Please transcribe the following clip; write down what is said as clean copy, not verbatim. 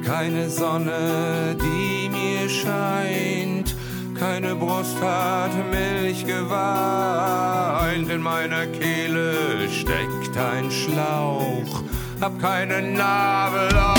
keine Sonne, die mir scheint, keine Brust hat Milch geweint, in meiner Kehle steckt ein Schlauch, hab keinen Nabel.